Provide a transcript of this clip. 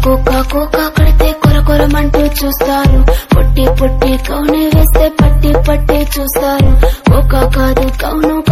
Cocoa cocoa కడితే కొరకొరమంటూ చూస్తారు, పొట్టి పొట్టి కౌనే వేస్తే పట్టి పట్టి చూస్తారు. కోకా కాదు కౌను